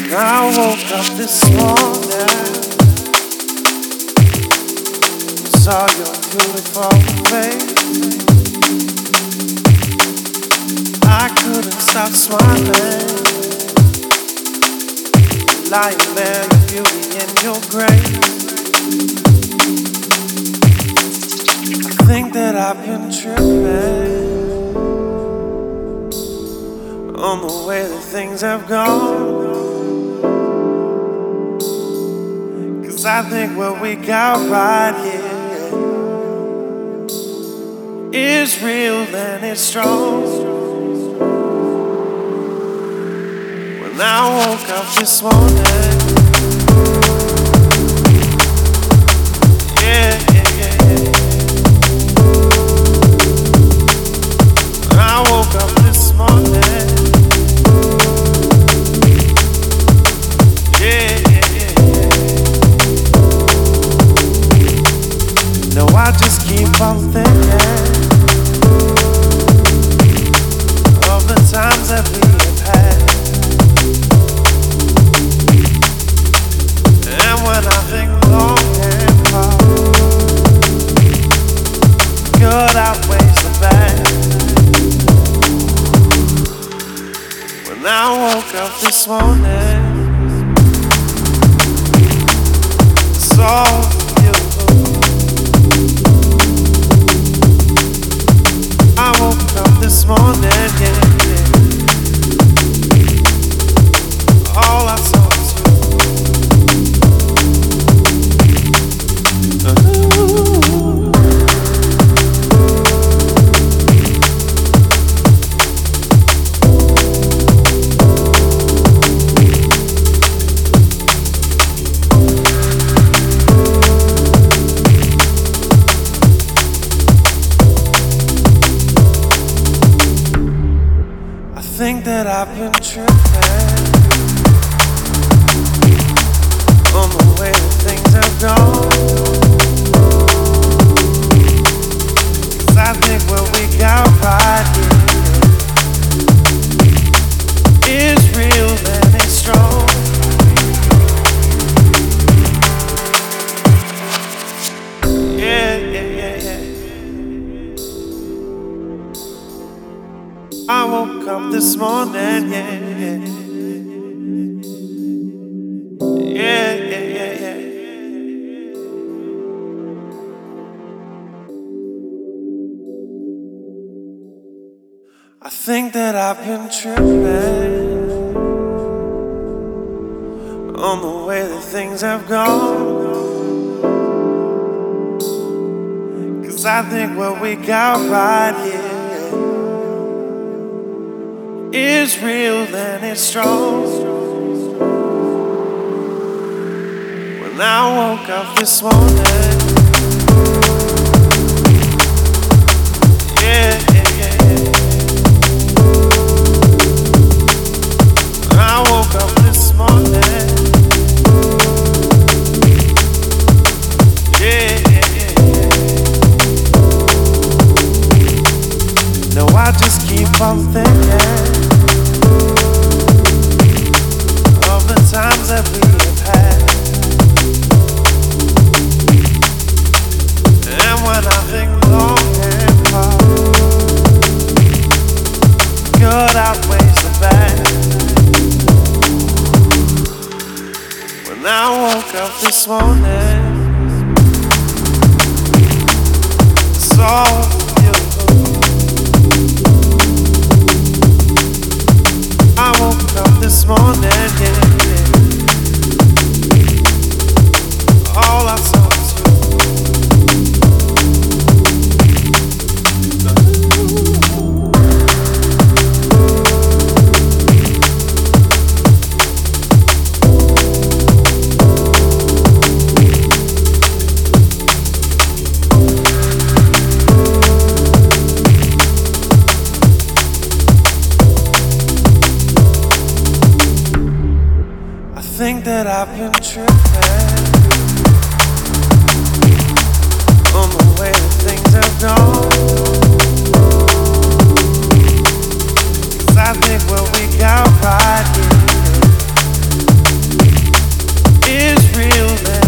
I woke up this morning, saw your beautiful face. I couldn't stop smiling, lying there, the beauty in your grace. I think that I've been tripping on the way that things have gone. 'Cause I think what we got right here is real and it's strong. When I woke up this morning, yeah, yeah, yeah, yeah. When I woke up this morning, yeah, yeah, yeah, yeah. No, I just keep on thinking of the times that we have had. And when I think long and far, good outweighs the bad. When I woke up this morning, saw you. I woke up this morning, yeah, yeah. All I saw was you. I think that I've been tripping on the way that things have gone. 'Cause I think what we got right here is real and it's strong. Yeah, yeah, yeah, yeah. I woke up this morning, yeah, yeah. Yeah, yeah, yeah, yeah. I think that I've been tripping on the way that things have gone. 'Cause I think what we got right here is real and it's strong. When I woke up this morning, yeah, yeah, yeah, yeah. When I woke up this morning, yeah, yeah, yeah, yeah. No, I just keep on thinking of the times that we have had. And when I think long and far, good outweighs the bad. When I woke up this morning, saw you. I woke up this morning, yeah, yeah. All I saw was you. I think that I've been tripping on the way that things have gone. 'Cause I think what we got right here real, man.